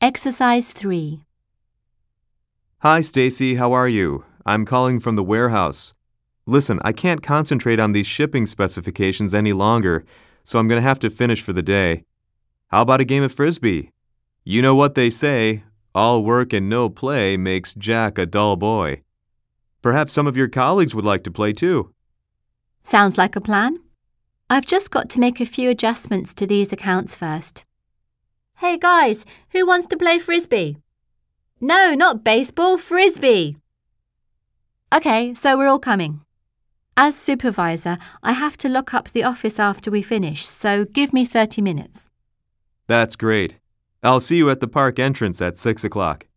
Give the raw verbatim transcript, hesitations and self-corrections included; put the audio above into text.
Exercise three. Hi, Stacy. How are you? I'm calling from the warehouse. Listen, I can't concentrate on these shipping specifications any longer, so I'm going to have to finish for the day. How about a game of Frisbee? You know what they say, all work and no play makes Jack a dull boy. Perhaps some of your colleagues would like to play too. Sounds like a plan. I've just got to make a few adjustments to these accounts first. Hey guys, who wants to play Frisbee? No, not baseball, Frisbee. Okay, so we're all coming. As supervisor, I have to lock up the office after we finish, so give me thirty minutes. That's great. I'll see you at the park entrance at six o'clock.